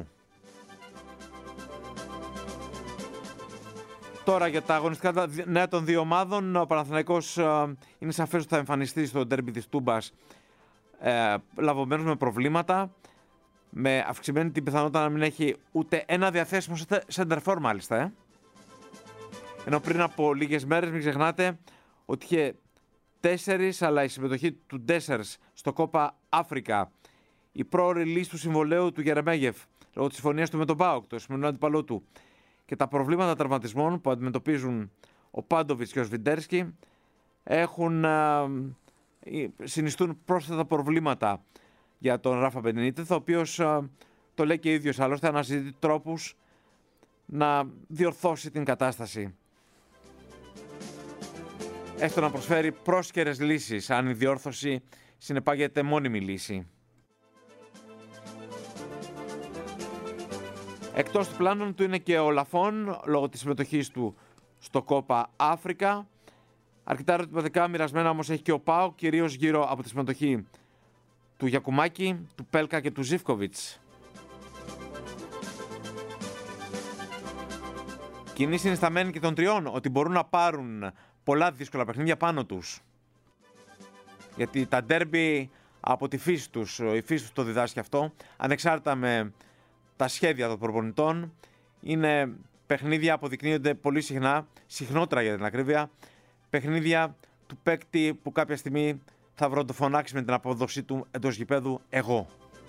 Τώρα για τα αγωνιστικά νέα των δύο ομάδων, ο Παναθηναϊκός είναι σαφές ότι θα εμφανιστεί στο ντέρμπι της Τούμπας λαβωμένος με προβλήματα, με αυξημένη την πιθανότητα να μην έχει ούτε ένα διαθέσιμο σεντερφόρ μάλιστα. Ενώ πριν από λίγες μέρες, μην ξεχνάτε, ότι είχε 4, αλλά η συμμετοχή του Ντέσσερς στο Κόπα Αφρικα, η πρόωρη λύση του συμβολαίου του Γερεμέγεφ λόγω της συμφωνίας του με τον ΠΑΟΚ, το σημερινό αντιπαλό του, και τα προβλήματα τραυματισμών που αντιμετωπίζουν ο Πάντοβιτς και ο Σβιντέρσκι συνιστούν πρόσθετα προβλήματα για τον Ράφα Μπενίνιτεθ, ο οποίος, το λέει και ο ίδιος άλλωστε, αναζητεί τρόπους να διορθώσει την κατάσταση. Έστω να προσφέρει πρόσκαιρες λύσεις, αν η διόρθωση συνεπάγεται μόνιμη λύση. Εκτός του πλάνων του είναι και ο Λαφών, λόγω της συμμετοχής του στο Κόπα Αφρικα. Αρκετά ερωτηματικά μοιρασμένα όμως έχει και ο ΠΑΟΚ, κυρίως γύρω από τη συμμετοχή του Γιακουμάκη, του Πέλκα και του Ζίβκοβιτς. Κοινή συνισταμένη και των τριών ότι μπορούν να πάρουν πολλά δύσκολα παιχνίδια πάνω τους. Γιατί τα ντέρμπι από τη φύση τους, η φύση τους το διδάσκει αυτό, ανεξάρτητα με τα σχέδια των προπονητών, είναι παιχνίδια, αποδεικνύονται πολύ συχνότερα για την ακρίβεια, παιχνίδια του παίκτη που κάποια στιγμή θα βροντοφωνάξει με την απόδοσή του εντός γηπέδου εγώ.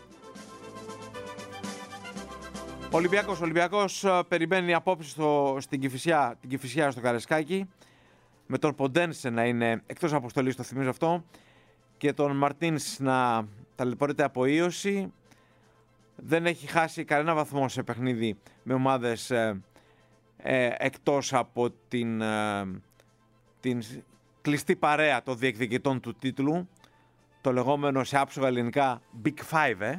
Ο Ολυμπιακός περιμένει απόψε την Κηφισιά στο Καρεσκάκι, με τον Ποντένσε να είναι εκτός αποστολής, το θυμίζω αυτό, και τον Μαρτίνς να ταλαιπωρείται από ίωση. Δεν έχει χάσει κανένα βαθμό σε παιχνίδι με ομάδες εκτός από την κλειστή παρέα των διεκδικητών του τίτλου, το λεγόμενο σε άψογα ελληνικά Big Five.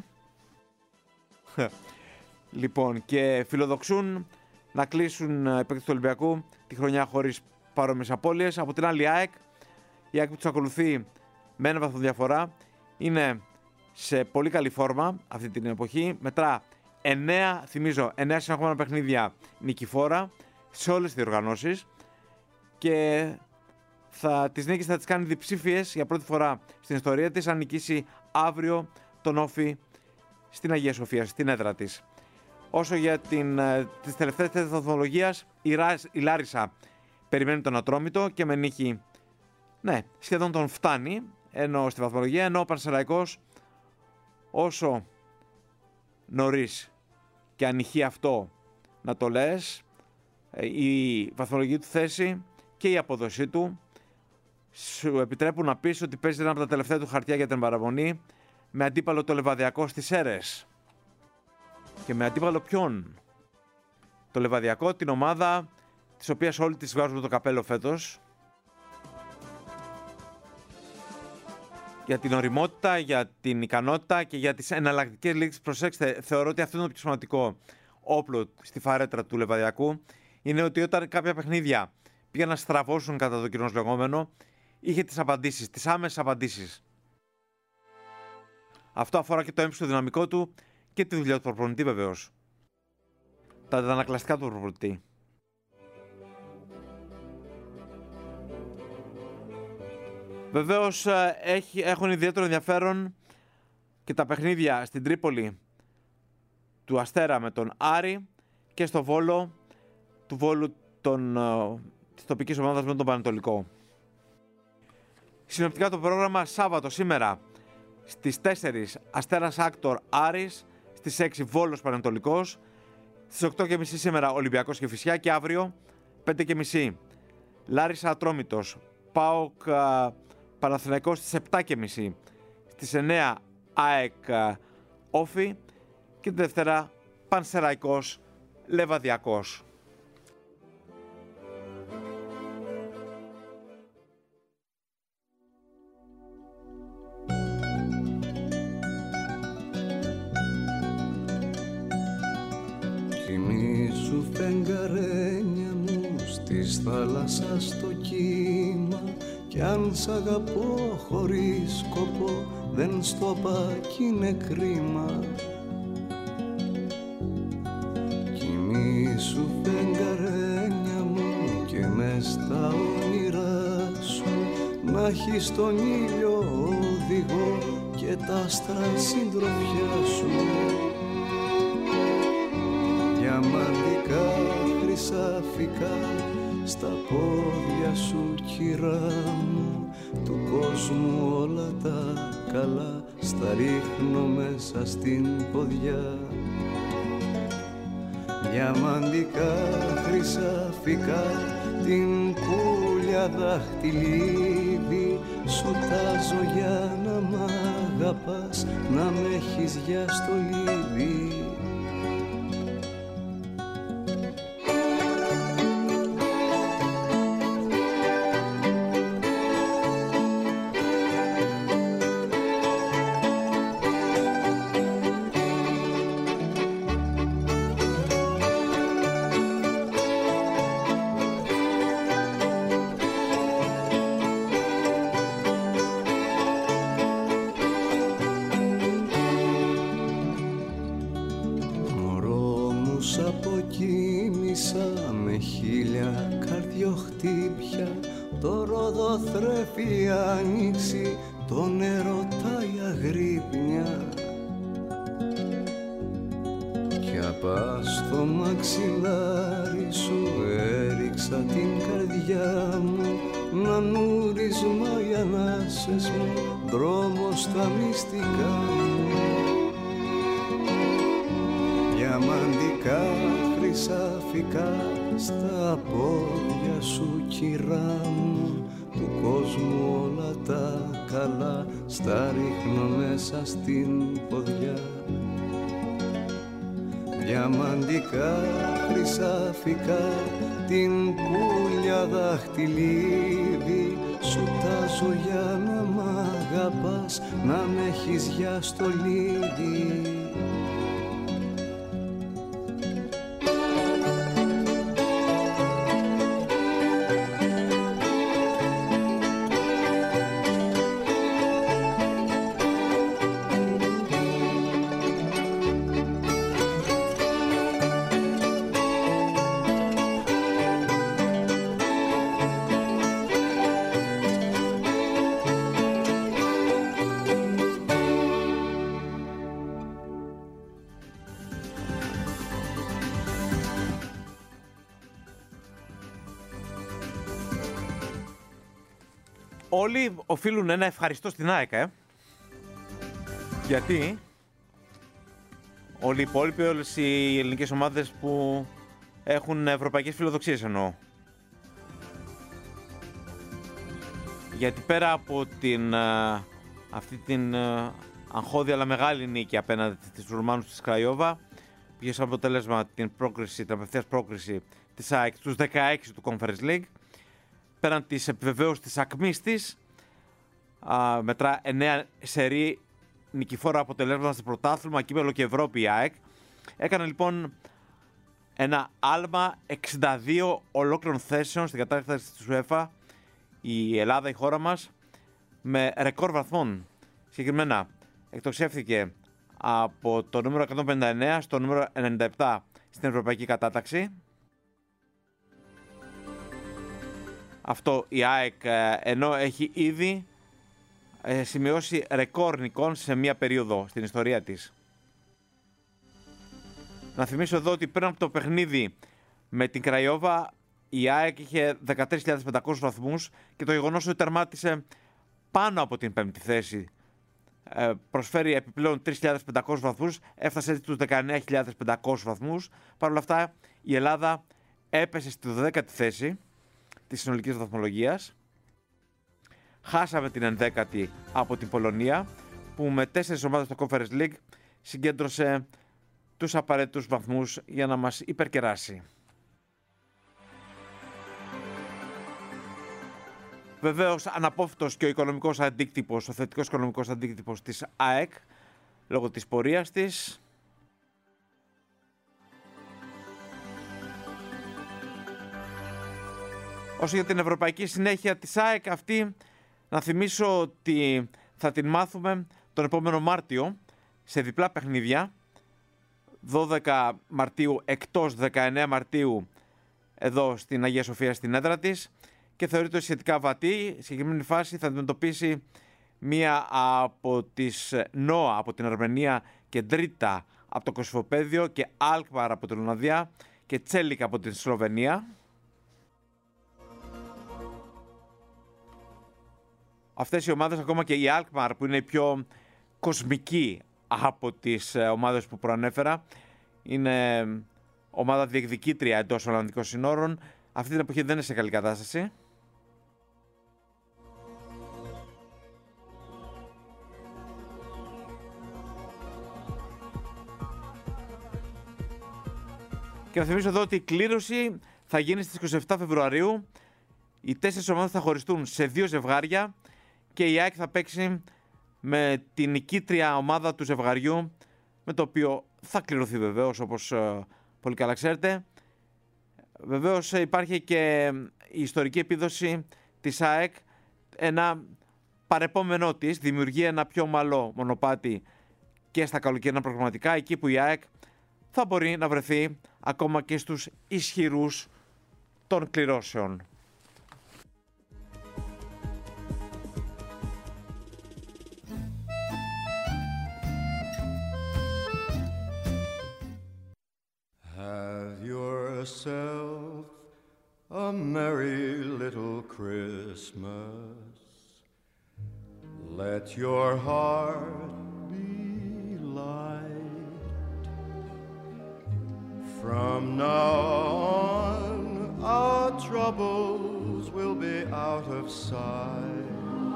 Λοιπόν, και φιλοδοξούν να κλείσουν οι παίκτες του Ολυμπιακού τη χρονιά χωρίς παρόμοιες απώλειες. Από την άλλη, η ΑΕΚ που τους ακολουθεί με ένα βαθμό διαφορά, είναι σε πολύ καλή φόρμα αυτή την εποχή. Μετρά 9 συνεχόμενα παιχνίδια νικηφόρα σε όλες τις διοργανώσεις και τις νίκες θα τις κάνει διψήφιες για πρώτη φορά στην ιστορία της, αν νικήσει αύριο τον Όφη στην Αγία Σοφία, στην έδρα της. Όσο για τις τελευταίες θέσεις της βαθμολογίας, η Λάρισα περιμένει τον Ατρόμητο και με νίκη σχεδόν τον φτάνει στη βαθμολογία, ενώ ο Πανσεραϊκός, όσο νωρίς και ανοιχεί αυτό να το λες, η βαθμολογική του θέση και η απόδοσή του σου επιτρέπουν να πεις ότι παίζει ένα από τα τελευταία του χαρτιά για την παραμονή με αντίπαλο το Λεβαδιακό στις Σέρρες. Και με αντίπαλο ποιον? Το Λεβαδιακό, την ομάδα της οποίας όλοι της βγάζουν το καπέλο φέτος. για την ωριμότητα, για την ικανότητα και για τις εναλλακτικές λήξεις. Προσέξτε, θεωρώ ότι αυτό είναι το πιο σημαντικό όπλο στη φαρέτρα του Λεβαδιακού. Είναι ότι όταν κάποια παιχνίδια πήγαν να στραβώσουν κατά το κοινώς λεγόμενο, είχε τις απαντήσεις, τις άμεσες απαντήσεις. Αυτό αφορά και το έμψυχο δυναμικό του και τη δουλειά του προπονητή βεβαίως. Τα αντανακλαστικά του προπονητή. Βεβαίως έχουν ιδιαίτερο ενδιαφέρον και τα παιχνίδια στην Τρίπολη του Αστέρα με τον Άρη και στο Βόλο του Βόλου της τοπικής ομάδας με τον Πανετολικό. Συνοπτικά το πρόγραμμα Σάββατο σήμερα στις 4 Αστέρας Άκτορ Άρης, στις 6 Βόλος Πανετολικός, στις 8.30 σήμερα Ολυμπιακός και Φυσιά και αύριο 5.30 Λάρισα Ατρόμητος, ΠΑΟΚ Παναθηναϊκός στις 7.30, στις 9 ΑΕΚ Όφη και τη Δευτέρα Πανσεραϊκός Λεβαδιακός. Κοιμήσου φεγγαρένια μου στις θάλασσας το κύμα, κι αν σ' αγαπώ χωρίς σκοπό δεν στο πά κι είναι κρίμα. Κοιμήσου φεγγαρένια μου και μες στα όνειρά σου να έχεις τον ήλιο οδηγό και τα άστρα συντροφιά σου. Διαμαντικά χρυσαφικά στα πόδια σου κυρά μου, του κόσμου όλα τα καλά στα ρίχνω μέσα στην ποδιά. Διαμαντικά χρυσαφικά την κούλια δαχτυλίδι σου τάζω για να μ' αγαπάς, να με έχεις για στολίδι. Αποκοίμησα με 1000 καρδιοχτύπια, το ρόδο θρέφει η άνοιξη, το νερό τάει αγρύπνια. Κι απά στο μαξιλάρι σου έριξα την καρδιά μου, να νούρισμα οι ανάσες μου, δρόμος στα μυστικά μου. Διαμαντικά χρυσαφικά στα πόδια σου κυρά μου, του κόσμου όλα τα καλά στα ρίχνω μέσα στην ποδιά. Διαμαντικά χρυσαφικά την πουλιά δαχτυλίδι σου τάζω για να μ' αγαπάς, να με έχεις για στολίδι. Όλοι οφείλουν ένα ευχαριστώ στην ΑΕΚ, γιατί όλοι οι υπόλοιποι, όλες οι ελληνικές ομάδες που έχουν ευρωπαϊκές φιλοδοξίες εννοώ. Γιατί πέρα από αυτή την αγχώδη αλλά μεγάλη νίκη απέναντι στους Ρουμάνους της Κραϊόβα, πήγε σαν αποτέλεσμα την απευθείας πρόκριση της ΑΕΚ στους 16 του Conference League, πέραν της επιβεβαίωσης της ακμής της, μετρά 9 σερί νικηφόρα αποτελέσματα στο πρωτάθλημα, κύπελλο και Ευρώπη η ΑΕΚ. Έκανε λοιπόν ένα άλμα 62 ολόκληρων θέσεων στην κατάσταση της UEFA η Ελλάδα, η χώρα μας, με ρεκόρ βαθμών. Συγκεκριμένα εκτοξεύθηκε από το νούμερο 159 στο νούμερο 97 στην Ευρωπαϊκή Κατάταξη. Αυτό η ΑΕΚ, ενώ έχει ήδη σημειώσει ρεκόρ νικών σε μία περίοδο στην ιστορία της. Να θυμίσω εδώ ότι πριν από το παιχνίδι με την Κραϊόβα η ΑΕΚ είχε 13.500 βαθμούς και το γεγονός ότι τερμάτισε πάνω από την 5η θέση προσφέρει επιπλέον 3.500 βαθμούς, έφτασε στους 19.500 βαθμούς. Παρ' όλα αυτά η Ελλάδα έπεσε στη 12η θέση της συνολικής βαθμολογίας. Χάσαμε την 11η από την Πολωνία, που με 4 ομάδες στο Conference League συγκέντρωσε τους απαραίτητους βαθμούς για να μας υπερκεράσει. Βεβαίως αναπόφευκτος και ο οικονομικός αντίκτυπος, ο θετικός οικονομικός αντίκτυπος της ΑΕΚ, λόγω της πορείας της. Όσο για την ευρωπαϊκή συνέχεια της ΑΕΚ, αυτή να θυμίσω ότι θα την μάθουμε τον επόμενο Μάρτιο σε διπλά παιχνίδια. 12 Μαρτίου εκτός, 19 Μαρτίου εδώ στην Αγία Σοφία στην έδρα της, και θεωρείται σχετικά βατή. Στη συγκεκριμένη φάση θα αντιμετωπίσει μία από τις Νόα από την Αρμενία και Ντρίτα από το Κωσυφοπαίδιο και Αλκμαρ από την Ολλανδία και Τσέλικα από την Σλοβενία. Αυτές οι ομάδες, ακόμα και η Αλκμαρ που είναι η πιο κοσμική από τις ομάδες που προανέφερα, είναι ομάδα διεκδικήτρια εντός Ολλανδικών συνόρων. Αυτή την εποχή δεν είναι σε καλή κατάσταση. Και να θυμίσω εδώ ότι η κλήρωση θα γίνει στις 27 Φεβρουαρίου. Οι 4 ομάδες θα χωριστούν σε 2 ζευγάρια και η ΑΕΚ θα παίξει με την νικήτρια ομάδα του ζευγαριού, με το οποίο θα κληρωθεί βεβαίως, όπως πολύ καλά ξέρετε. Βεβαίως υπάρχει και η ιστορική επίδοση της ΑΕΚ, ένα παρεπόμενό της, δημιουργεί ένα πιο ομαλό μονοπάτι και στα καλοκαιρινά προγραμματικά, εκεί που η ΑΕΚ θα μπορεί να βρεθεί ακόμα και στους ισχυρούς των κληρώσεων. Have yourself a merry little Christmas. Let your heart be light. From now on, our troubles will be out of sight.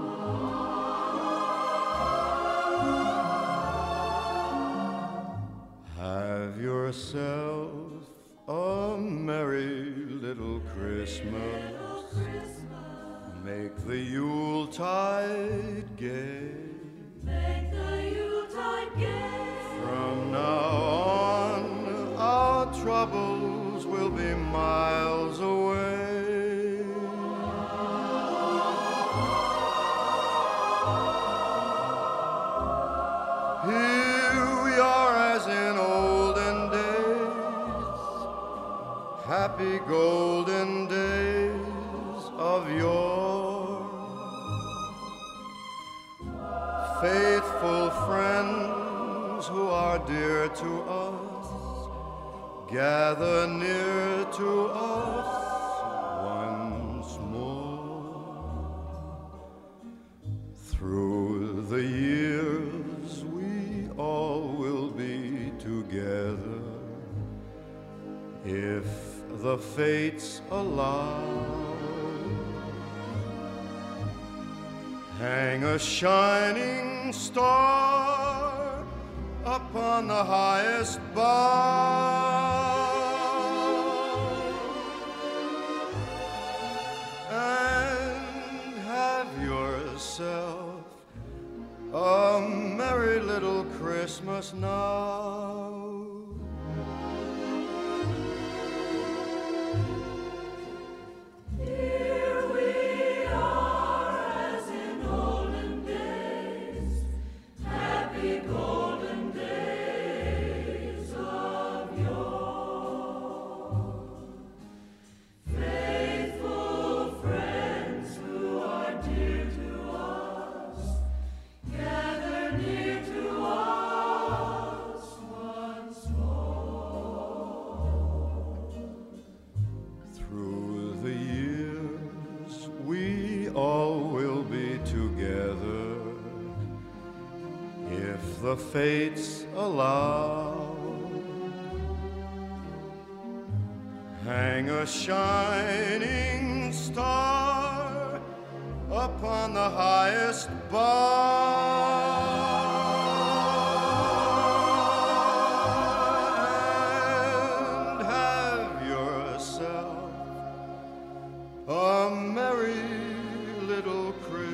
Have yourself a merry little Christmas. Make the Yuletide gay. Make the Yuletide gay. From now on, our troubles will be miles away. Here we are as in olden days, happy golden days of yore. Faithful friends who are dear to us, gather near to us once more. Through the years we all will be together, if the fates allow. Hang a shining star upon the highest bough, and have yourself us now. Here we are as in olden days, happy golden days of yore. Faithful friends who are dear to us, gather near to us once more. Through the years we all will be together, if the fates allow. Hang a shining star upon the highest bar, and have yourself a merry little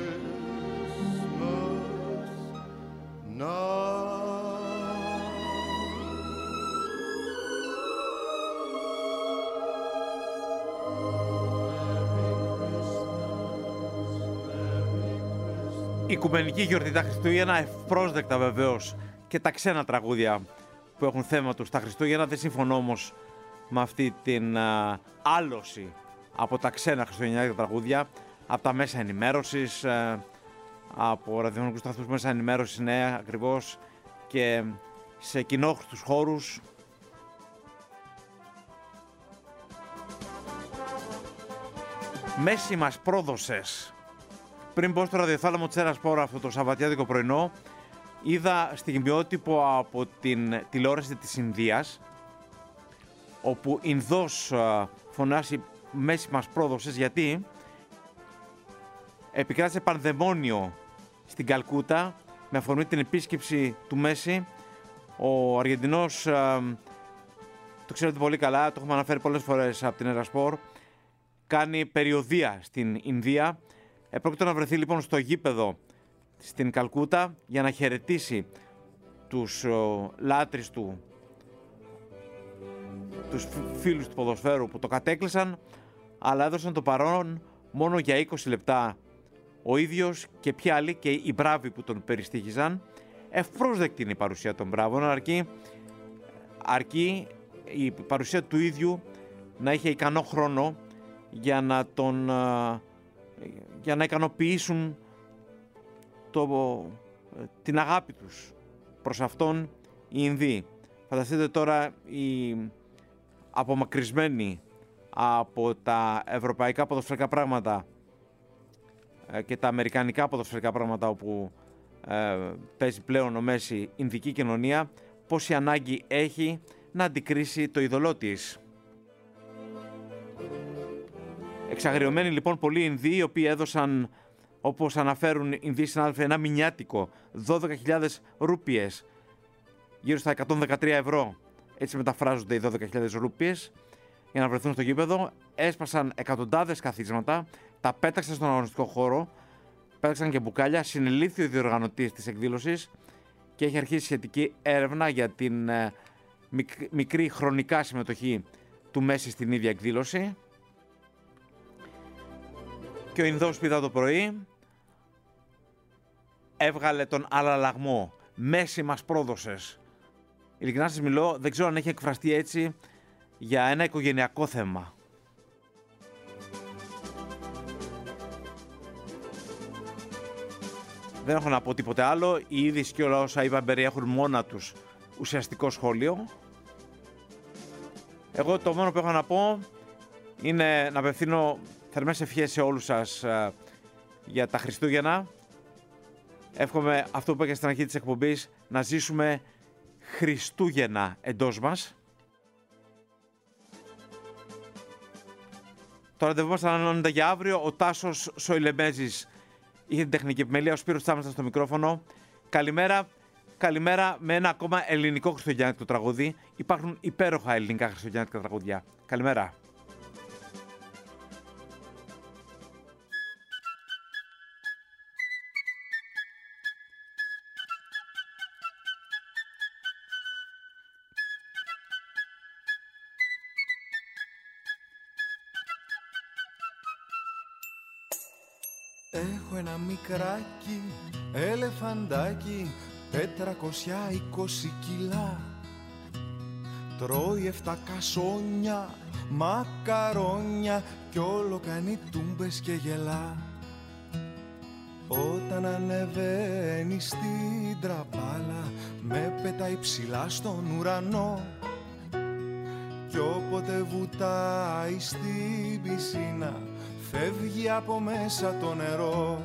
Christmas now. Η Οικουμενική Γιορτή τα Χριστούγεννα, ευπρόσδεκτα βεβαίως και τα ξένα τραγούδια που έχουν θέμα τους τα Χριστούγεννα. Δεν συμφωνώ όμως με αυτή την άλωση από τα ξένα χριστουγεννιάτικα τραγούδια, από τα μέσα ενημέρωσης, από ραδιοφωνικούς σταθμούς μέσα ενημέρωσης, ναι, ακριβώς, και σε κοινόχρηστους χώρους. Μέση μας πρόδωσες. Πριν πω στο ραδιοθάλαμο της Ερασπόρα αυτό το Σαββατιάτικο πρωινό, είδα στιγμιότυπο από την τηλεόραση της Ινδίας, όπου Ινδός φωνάσει «Μέση μας πρόδωσες», γιατί επικράτησε πανδαιμόνιο στην Καλκούτα με αφορμή την επίσκεψη του Μέση. Ο Αργεντινός, το ξέρετε πολύ καλά, το έχουμε αναφέρει πολλές φορές από την Ερασπόρ, κάνει περιοδεία στην Ινδία. Πρόκειται να βρεθεί λοιπόν στο γήπεδο στην Καλκούτα για να χαιρετήσει τους λάτρεις του, τους φίλους του ποδοσφαίρου που το κατέκλυσαν, αλλά έδωσαν το παρόν μόνο για 20 λεπτά ο ίδιος και ποιοι άλλοι, και οι μπράβοι που τον περιστοίχιζαν. Ευπρόσδεκτη είναι η παρουσία των μπράβων, αρκεί η παρουσία του ίδιου να είχε ικανό χρόνο για να ικανοποιήσουν την αγάπη τους προς αυτόν οι Ινδοί. Φανταστείτε τώρα οι απομακρυσμένοι από τα ευρωπαϊκά ποδοσφαιρικά πράγματα και τα αμερικανικά ποδοσφαιρικά πράγματα, όπου παίζει πλέον ο Μέση Ινδική κοινωνία, πόση ανάγκη έχει να αντικρίσει το είδωλό της. Εξαγριωμένοι λοιπόν πολλοί Ινδοί, οι οποίοι έδωσαν, όπως αναφέρουν οι Ινδοί συνάδελφοι, ένα μηνιάτικο 12.000 ρούπιες, γύρω στα 113 ευρώ, έτσι μεταφράζονται οι 12.000 ρούπιες, για να βρεθούν στο γήπεδο. Έσπασαν εκατοντάδες καθίσματα, τα πέταξαν στον αγωνιστικό χώρο, πέταξαν και μπουκάλια. Συνελήφθη ο διοργανωτής της εκδήλωσης και έχει αρχίσει σχετική έρευνα για την μικρή χρονικά συμμετοχή του Μέση στην ίδια εκδήλωση. Και ο Ινδός, πήδα το πρωί, έβγαλε τον αλλαλαγμό. Μέση μας πρόδωσες. Ειλικρινά σας μιλώ, δεν ξέρω αν έχει εκφραστεί έτσι για ένα οικογενειακό θέμα. Δεν έχω να πω τίποτε άλλο. Η είδηση και όλα όσα είπα περιέχουν μόνα τους ουσιαστικό σχόλιο. Εγώ το μόνο που έχω να πω είναι να απευθύνω θερμές ευχές σε όλους σας για τα Χριστούγεννα. Εύχομαι αυτό που είπα και στην αρχή της εκπομπής, να ζήσουμε Χριστούγεννα εντός μας. Το ραντεβού μας ανανεώνεται για αύριο. Ο Τάσος Σοηλεμέζης είχε την τεχνική επιμέλεια, ο Σπύρος Τσάμας στο μικρόφωνο. Καλημέρα. Καλημέρα με ένα ακόμα ελληνικό χριστουγεννιάτικο τραγούδι. Υπάρχουν υπέροχα ελληνικά χριστουγεννιάτικα τραγούδια. Καλημέρα. Έχω ένα μικράκι ελεφαντάκι 420 κιλά. Τρώει 7 κασόνια, μακαρόνια κι όλο κάνει τούμπες και γελά. Όταν ανεβαίνει στην τραπάλα με πετάει ψηλά στον ουρανό. Κι όποτε βουτάει στην πισίνα φεύγει από μέσα το νερό.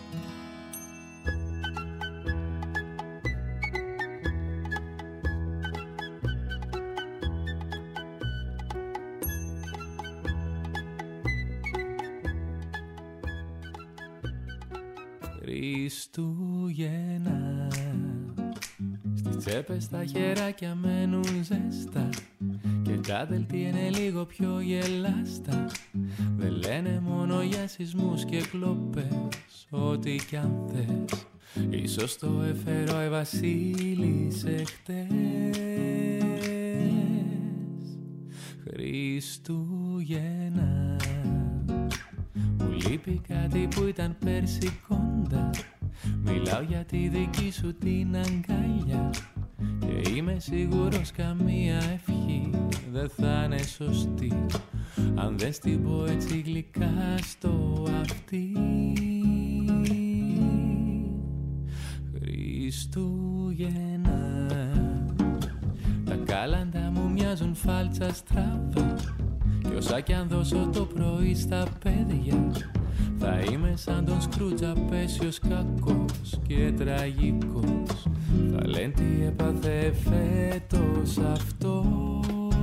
Χριστούγεννα, στις τσέπες τα χεράκια μένουν ζέστα και τα δελτία είναι λίγο πιο γελάστα. Δεν λένε μόνο για σεισμούς και κλοπές, ό,τι κι αν θες. Ίσως το έφερε ο Βασίλης εχθές. Χριστούγεννα, μου λείπει κάτι που ήταν πέρσι κοντά. Μιλάω για τη δική σου την αγκαλιά και είμαι σίγουρος καμία ευχή δεν θα είναι σωστή αν δεν στην πω έτσι γλυκά στο αυτί. Χριστούγεννα, τα κάλαντα μου μοιάζουν φάλτσα στραβά κι όσα κι αν δώσω το πρωί στα παιδιά θα είμαι σαν τον Σκρούτζ απέσιος, κακός και τραγικός. Θα λένε τι έπαθε φέτος αυτός.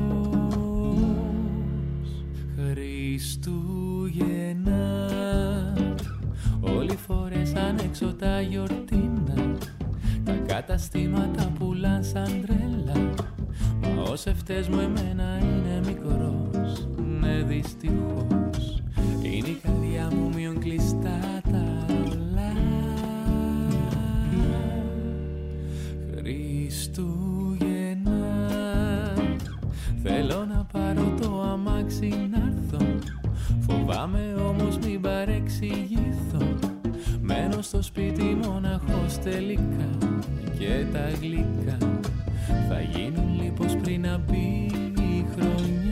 Χριστούγεννα, όλοι φορέσαν έξω τα γιορτίνα, τα καταστήματα πουλάν σαν τρέλα. Μα ως ευτές μου εμένα είναι μικρός, ναι δυστυχώς. Είναι η καρδιά μου μειον κλειστά τα ρολά. Χριστούγεννα, θέλω να πάρω το αμάξι να'ρθω. Φοβάμαι όμως μην παρεξηγηθώ. Μένω στο σπίτι μοναχός τελικά και τα γλυκά θα γίνουν λίπος πριν να μπει η χρονιά.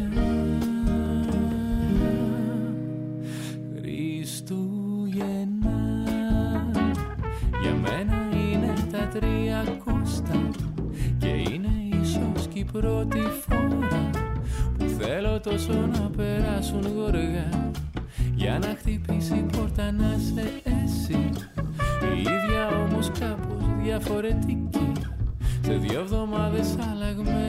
Χριστούγεννα, για μένα είναι τα 300 και είναι ίσως και η πρώτη φορά που θέλω τόσο να περάσουν γοργά για να χτυπήσει η πόρτα να σε εσύ. Η ίδια όμως κάπως διαφορετική, σε 2 εβδομάδες αλλαγμένη.